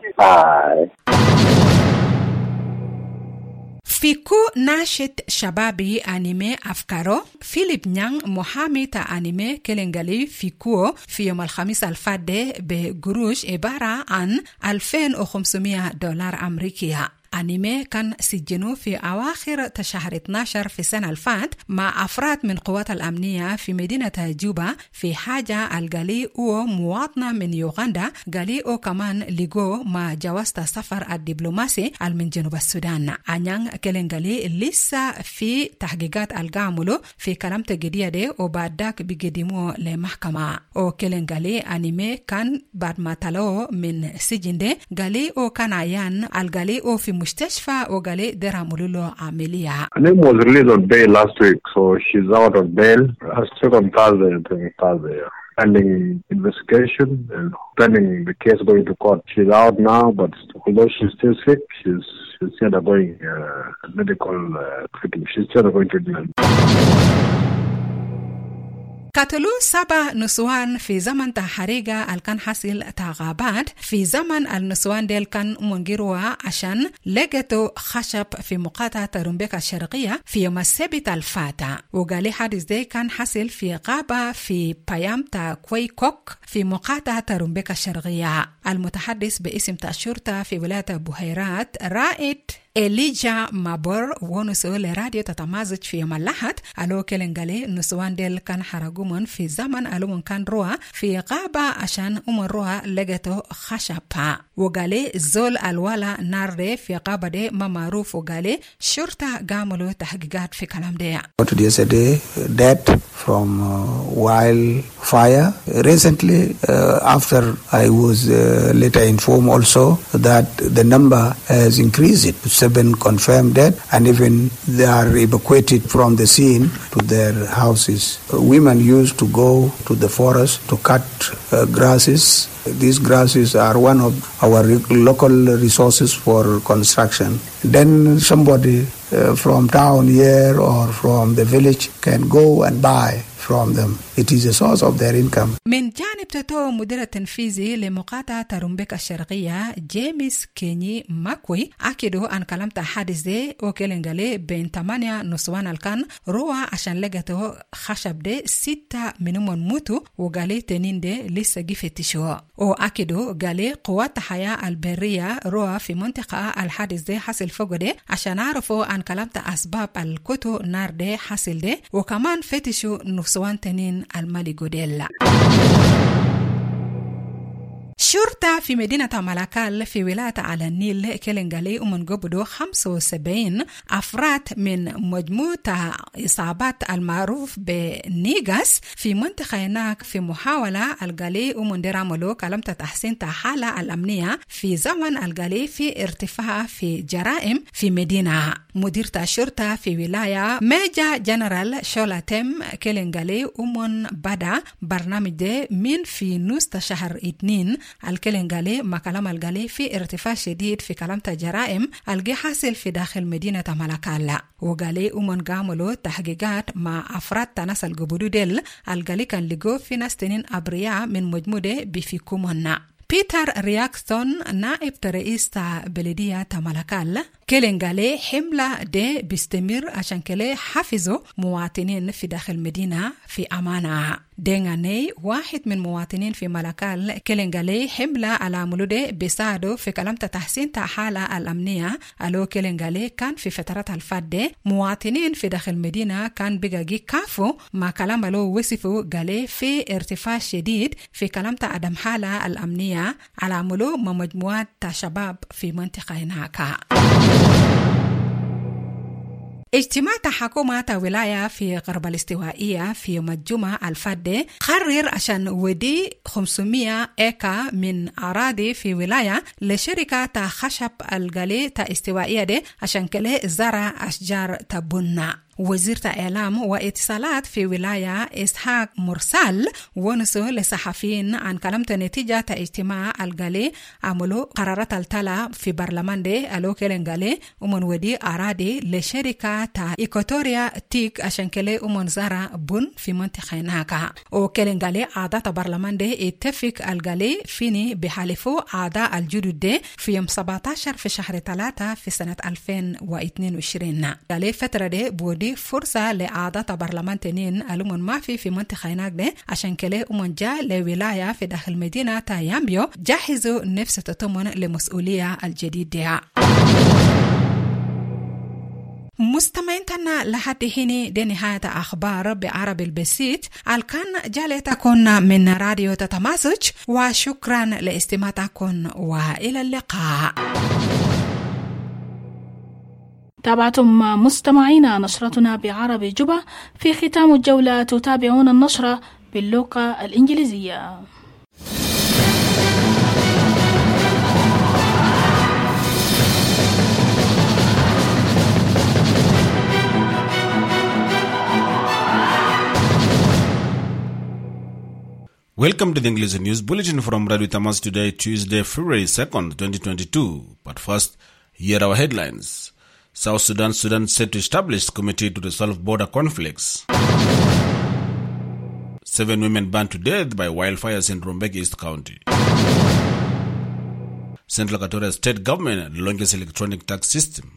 فيكو ناشط شبابي أنيمي أفكارو فيليب نيان محامي تا أنيمي كيلنغالي فيكو في يوم الخميس الفادي بقروش عبارة عن $2,500 أمريكية. أنيمي كان سجنوا في أواخر شهر 12 في السنة الفات مع أفراد من قوات الأمنية في مدينة جوبا في حاجة الغالي ومواطنة من يوغندا غالي وكمان لغو مع جواز السفر الدبلوماسي من جنوب السودان. أنيان كيلنغالي لسه في تحقيقات القاملو في كلام تجدية دي وبعد ذاك بيقدموه لمحكمة. وكيلنغالي أنيمي كان بعد ما طلعوا من سجن دي غالي وكان عيان الغالي وفي مستشفى وقالي درامولو له عملية. Anim was released on bail last week, so she's out on bail. Her second Thursday. Pending investigation and pending the case going to court. She's out now, but although she's still sick, she's still undergoing medical treatment. She's still undergoing treatment. قتلوا 7 نسوان في زمن تحريقة الكان حاصل تغابات في زمن النسوان ديل كان منجروا عشان لقيتوا خشب في مقاطعة رومبيكا الشرقية في يوم السبت الفاتح. وقالي حادث دي كان حاصل في غابة في بايام تا كوي كوك في مقاطعة رومبيكا الشرقية. المتحدث باسم الشرطة في ولاية بحيرات رائد إليجا مابور ونسو لراديو تتمازج في يوم الأحد ألو كيلنغالي نسوان ديل كان حرقومن في زمن ألو كان روها في غابة عشان روها لقيتو خشبها. وقالي زول الوالا نار في غابة دي ما معروف. وقالي شرطة قاملوا تحقيقات في كلام دي. Yesterday death from wildfire. Recently after I was later informed also that the number has increased to 7 confirmed dead, and even they are evacuated from the scene to their houses. Women used to go to the forest to cut grasses. These grasses are one of our local resources for construction. Then somebody from town here or from the village can go and buy from them. It is a source of their income. من جانب تتو مدير التنفيذي لمقاطعة رومبيك الشرقية جيمس كيني ماكوي أكدوا أن كلمة حادث دي وكيلنغالي بين 8 نسوان الكان روى عشان لقته خشب دي 6 منهم موتوا وقالي تنين دي لسه جفتشوا وأكدوا قالي قوات الحياة البرية روى في منطقة الحادث دي حصل فوق دي عشان عرفوا أن كلمة أسباب الكتو نار دي حصل دي وكمان فتشوا نسوان تنين المالي جوديلا. شرطة في مدينة مالاكال في ولاية على النيل كيلنغالي ومن قبضوا 75 أفراد من مجموعة إصابات المعروف بنيغاس في منطقة هناك في محاولة الغالي ومن دراملو كلمة تحسين حالة الأمنية في زمن الغالي في ارتفاع في جرائم في مدينة. مدير الشرطة في ولاية ميجا جنرال شولاتم كيلنغالي ومن بدا برنامج ده من في نص شهر 2 الكيلنغالي ما كلام الغالي في ارتفاع شديد في كلمة جرائم الغي حاصل في داخل مدينة مالاكالا وغالي ومن قاملوا تحقيقات مع أفراد تناس القبودو ديل الغالي كان لقوا في ناس تنين أبرياء من مجموعة بفيكومنا. بيتر رياكسون نائب رئيس بلدية مالاكال كيلنغالي حملة دي بيستمر عشان كلي حافظوا مواطنين في داخل المدينة في أمانة. دينغاني واحد من مواطنين في مالاكال كيلنغالي حملة على مولودة بيساعدوا في كلمة تحسين حالة الأمنية. ألو كيلنغالي كان في فترات الفادة مواطنين في داخل المدينة كان بيجي كافو ما كلام ألو وصفوا قالي في ارتفاع شديد في كلمة عدم حالة الأمنية على مولو مجموعات شباب في منطقة هناك. اجتماع حكومة ولاية في غرب الاستوائية في يوم الجمعة الفادة قرر عشان ودي 500 إيكا من أراضي في ولاية لشركة خشب الغالي استوائية دي عشان كله زرع أشجار تبنى. وزير إعلام واتصالات في ولاية إسحاق مرسال ونسوا لصحفيين عن كلمة نتيجة اجتماع الغالي عملوا قرارات التلا في برلمان دي ألو كيلنغالي ومن ودي أراضي لشركة إيكوتوريا تيك عشان كلي ومن زرع بن في منطقة هناك. وكيلنغالي أعضاء برلمان دي اتفق الغالي فيني بحلفوا أعضاء الجدد دي في يوم 17 في شهر 3 في سنة 2022. غالي فترة دي بودي فرصة لأعضاء برلمان تنين ألومن ما في منطقة هناك ده عشان كله ومن جاء لولاية في داخل مدينة يامبيو جهزوا نفس تطمن لمسؤولية الجديدة. مستمعيننا لحد هنا دي نهاية أخبار بعربي البسيط الكان جالتكن من راديو تتمازج وشكرا لاستماعكم وإلى اللقاء. تابعتم مستمعينا نشرتنا بعربي جبة. في ختام الجولة تتابعون النشرة باللغة الإنجليزية. Welcome to the English News Bulletin from Radio Tamas today, Tuesday, February 2nd, 2022. But first, here are our headlines. South Sudan set to establish committee to resolve border conflicts. 7 women burned to death by wildfires in Rumbek East County. Central Equatoria State Government launches electronic tax system.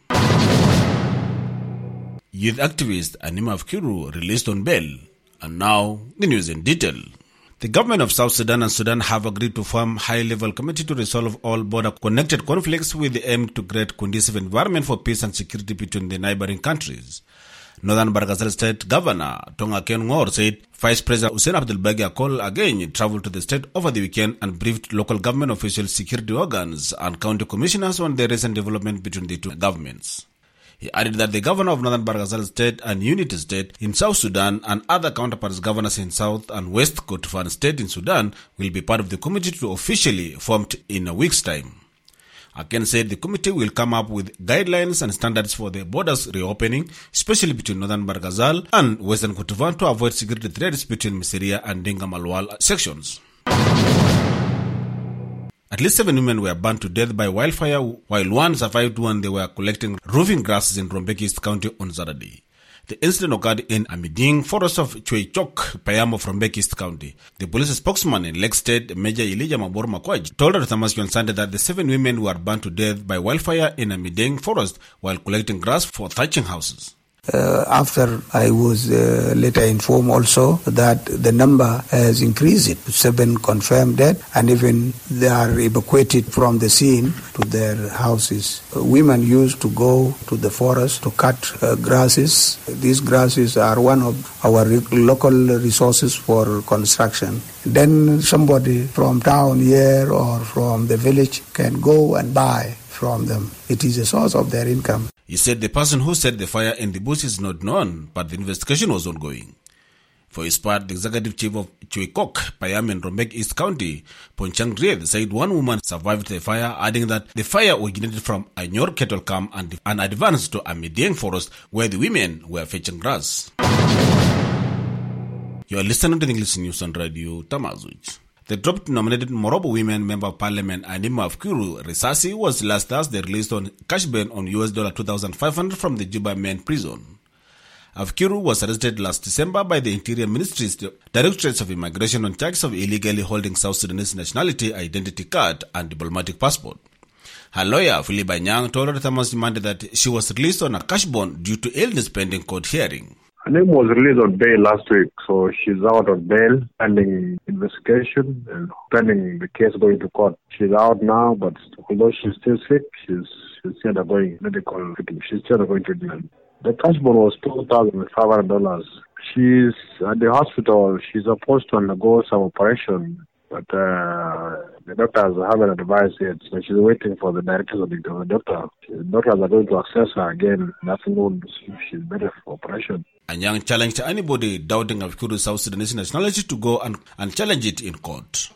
Youth activist Anima of Kiru released on bail. And now, the news in detail. The government of South Sudan and Sudan have agreed to form a high-level committee to resolve all border-connected conflicts with the aim to create conducive environment for peace and security between the neighboring countries. Northern Barghazal State Governor Tonga Ken Ngor said Vice President Hussein Abdul Bagi Akol again traveled to the state over the weekend and briefed local government officials, security organs and county commissioners on the recent development between the two governments. He added that the governor of Northern Barghazal State and Unity State in South Sudan and other counterparts governors in South and West Kordofan State in Sudan will be part of the committee to officially formed in a week's time. Aken said the committee will come up with guidelines and standards for the borders reopening, especially between Northern Barghazal and Western Kordofan, to avoid security threats between Miseria and Dinga Malwal sections. At least 7 women were burned to death by wildfire, while one survived when they were collecting roofing grasses in Rumbek East County on Saturday. The incident occurred in Amiding forest of Chweichok, Payam of Rumbek East County. The police spokesman in Lake State, Major Elijah Mabor Makwaj, told Ruthamasi on Sunday that the 7 women were burned to death by wildfire in Amiding forest while collecting grass for thatching houses. After I was later informed also that the number has increased, 7 confirmed dead, and even they are evacuated from the scene to their houses. Women used to go to the forest to cut grasses. These grasses are one of our local resources for construction. Then somebody from town here or from the village can go and buy from them. It is a source of their income. He said the person who set the fire in the bush is not known, but the investigation was ongoing. For his part, the executive chief of Chweichok, Payam and Rumbek East County, Ponchang Ried, said one woman survived the fire, adding that the fire originated from Anyor cattle camp and advanced to Amideng forest, where the women were fetching grass. You are listening to the English News on Radio Tamazuj. The dropped-nominated Morobo Women Member of Parliament Anima of Kuru, Risasi, was last Thursday released on cash bail on US $2,500 from the Juba main prison. Afkiru was arrested last December by the Interior Ministry's Directorate of Immigration on charges of illegally holding South Sudanese nationality, identity card, and diplomatic passport. Her lawyer, Philip Anyang, told Ruthamasi Monday that she was released on a cash bond due to illness pending court hearing. Her name was released on bail last week, so she's out on bail, pending investigation and pending the case going to court. She's out now, but although she's still sick, she's still undergoing medical treatment. She's still undergoing treatment. The cash bond was $2,500. She's at the hospital. She's supposed to undergo some operation, but the doctors haven't advised yet, so she's waiting for the directors of the doctor. The doctors are going to access her again in the afternoon to see if she's better for operation. Anyang challenged anybody doubting Afikuru's South Sudanese nationality to go and challenge it in court.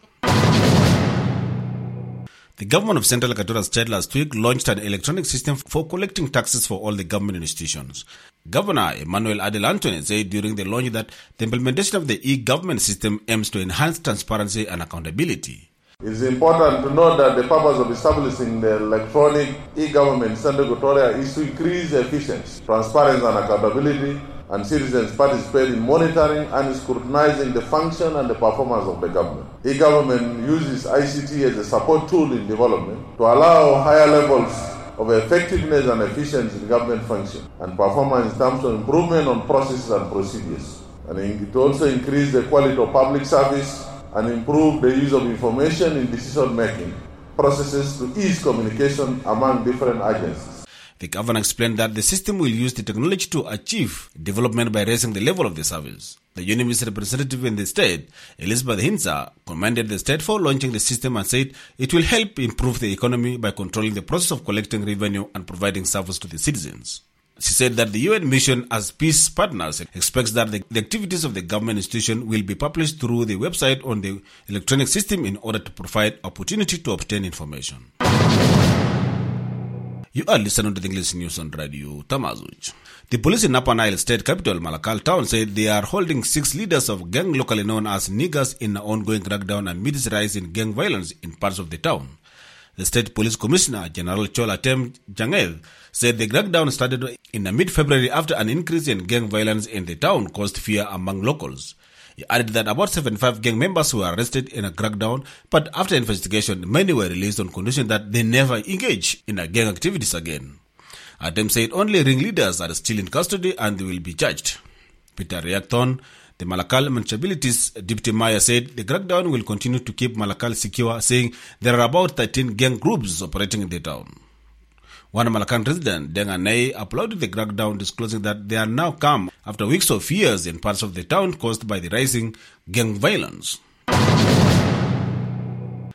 The government of Central Equatorial State last week launched an electronic system for collecting taxes for all the government institutions. Governor Emmanuel Adel Anthony said during the launch that the implementation of the e-government system aims to enhance transparency and accountability. It is important to note that the purpose of establishing the electronic e-government in Central Equatoria is to increase efficiency, transparency and accountability, and citizens participate in monitoring and scrutinizing the function and the performance of the government. E-government uses ICT as a support tool in development to allow higher levels of effectiveness and efficiency in government function and performance in terms of improvement on processes and procedures. And it also increases the quality of public service and improve the use of information in decision-making processes to ease communication among different agencies. The governor explained that the system will use the technology to achieve development by raising the level of the service. The UNIMIS representative in the state, Elizabeth Hinza, commended the state for launching the system and said it will help improve the economy by controlling the process of collecting revenue and providing service to the citizens. She said that the UN mission as peace partners expects that the activities of the government institution will be published through the website on the electronic system in order to provide opportunity to obtain information. You are listening to the English News on Radio Tamazuj. The police in Upper Nile State capital, Malakal town, said they are holding 6 leaders of gang locally known as Niggers in an ongoing crackdown amid its rise in gang violence in parts of the town. The State Police Commissioner, General Cholatem Janged, said the crackdown started in mid-February after an increase in gang violence in the town caused fear among locals. He added that about 75 gang members were arrested in a crackdown, but after investigation, many were released on condition that they never engage in gang activities again. Adem said only ringleaders are still in custody and they will be judged. Peter Reacton, the Malakal Municipality's deputy mayor, said the crackdown will continue to keep Malakal secure, saying there are about 13 gang groups operating in the town. One Malacan resident, Denga Ney, applauded the crackdown, disclosing that they are now calm after weeks of fears in parts of the town caused by the rising gang violence.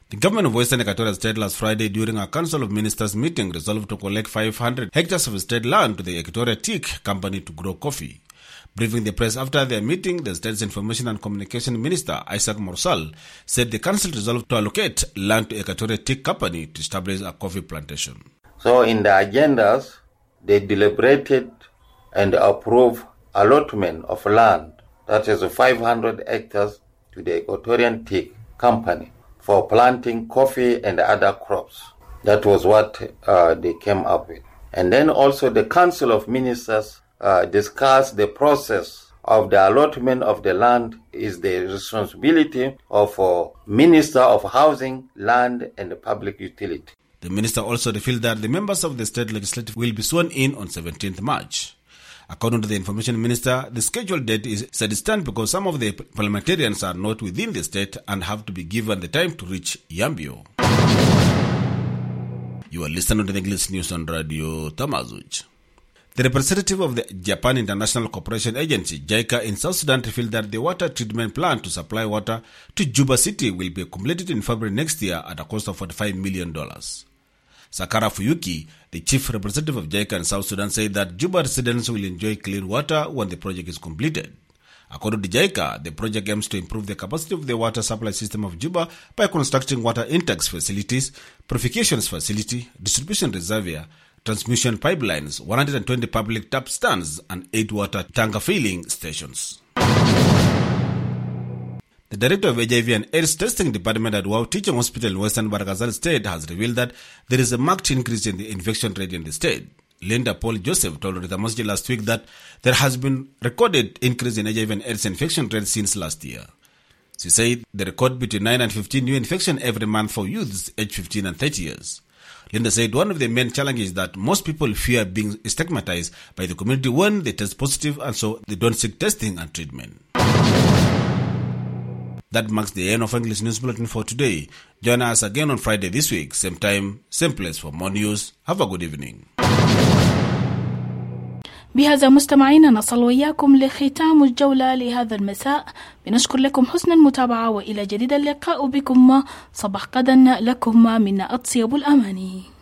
The government of Western Equatoria State last Friday during a Council of Ministers meeting resolved to collect 500 hectares of state land to the Equatorial Teak Company to grow coffee. Briefing the press after their meeting, the State's Information and Communication Minister, Isaac Morsal, said the council resolved to allocate land to Equatorial Teak Company to establish a coffee plantation. So in the agendas, they deliberated and approved allotment of land, that is 500 hectares to the Equatorial Teak Company for planting coffee and other crops. That was what they came up with. And then also the Council of Ministers discussed the process of the allotment of the land is the responsibility of Minister of Housing, Land and Public Utility. The minister also revealed that the members of the state legislature will be sworn in on 17th March. According to the information minister, the scheduled date is set in stone because some of the parliamentarians are not within the state and have to be given the time to reach Yambio. You are listening to the English News on Radio Tamazuj. The representative of the Japan International Cooperation Agency, JICA, in South Sudan revealed that the water treatment plant to supply water to Juba City will be completed in February next year at a cost of $45 million. Sakara Fuyuki, the chief representative of JICA in South Sudan, said that Juba residents will enjoy clean water when the project is completed. According to JICA, the project aims to improve the capacity of the water supply system of Juba by constructing water intake facilities, purification facility, distribution reservoir, transmission pipelines, 120 public tap stands, and 8 water tanker filling stations. The director of HIV and AIDS testing department at Wow Teaching Hospital in Western Baragazal State has revealed that there is a marked increase in the infection rate in the state. Linda Paul Joseph told Rita Mosji last week that there has been recorded increase in HIV and AIDS infection rate since last year. She said the record between 9 and 15 new infection every month for youths aged 15 and 30 years. Linda said one of the main challenges is that most people fear being stigmatized by the community when they test positive, and so they don't seek testing and treatment. That marks the end of English News Bulletin for today. Join us again on Friday this week, same time, same place for more news. Have a good evening. بهذا مستمعينا نصل وإياكم لختام الجولة لهذا المساء. بنشكر لكم حسن المتابعة وإلى جديد اللقاء بكم. صباح غدا لكم من أطيب الأماني.